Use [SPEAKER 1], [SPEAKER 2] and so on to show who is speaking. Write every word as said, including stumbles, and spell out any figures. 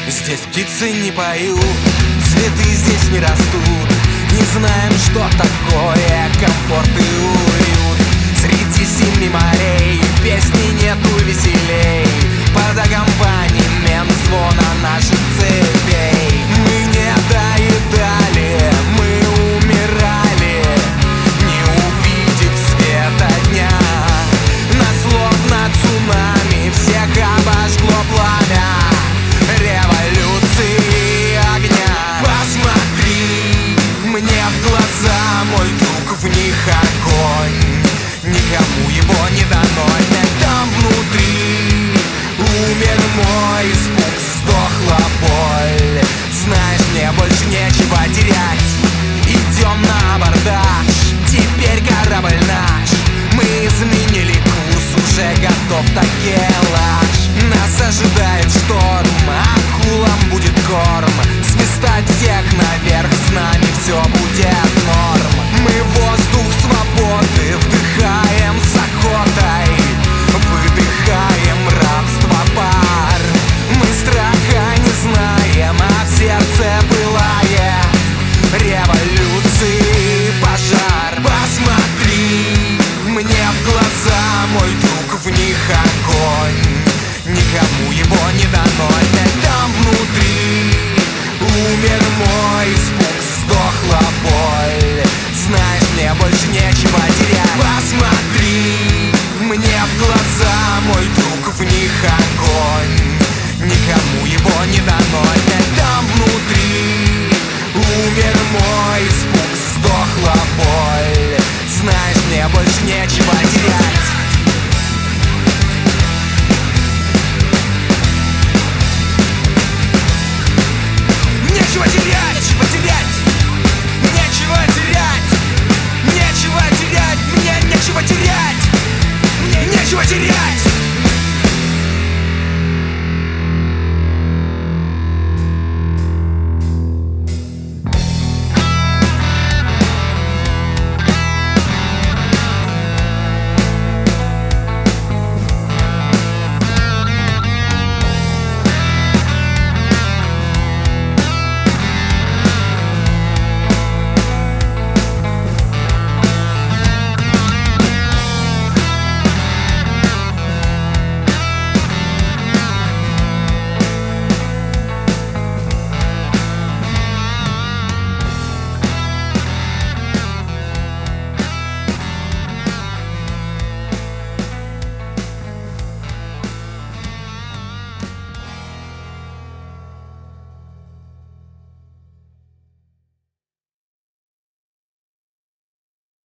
[SPEAKER 1] Здесь птицы не поют, цветы здесь не растут. Не знаем, что такое комфорт и уют. Среди зимних морей песни нету веселей. Под аккомпанемент звона наших цепей мы не доедали, мы умирали, не увидев света дня. Нас словно цунами всех обожгло пламя революции огня. Посмотри мне в глаза, мой друг, в них огонь. Никому его не дано, опять там внутри умер мой испуг, сдохла боль. Знаешь, мне больше нечего терять. Идем на абордаж, теперь корабль наш. Мы изменили курс, уже готов такелаж. Нас ожидает шторм, акулам будет корм. Свистать всех наверх, с нами все будет норм. Мы воздух свободы вдыхаем с охотой, выдыхаем рабство пар. Мы страха не знаем, а в сердце пылает революции пожар. Посмотри мне в глаза, мой друг, в них огонь. Никому его не дано, опять там внутри умер мой испуг, сдохла боль. Знаешь, мне больше нечего терять. Посмотри мне в глаза, мой друг, в них огонь. Никому его не дано, опять там внутри умер мой испуг, сдохла боль. Знаешь, мне больше нечего терять.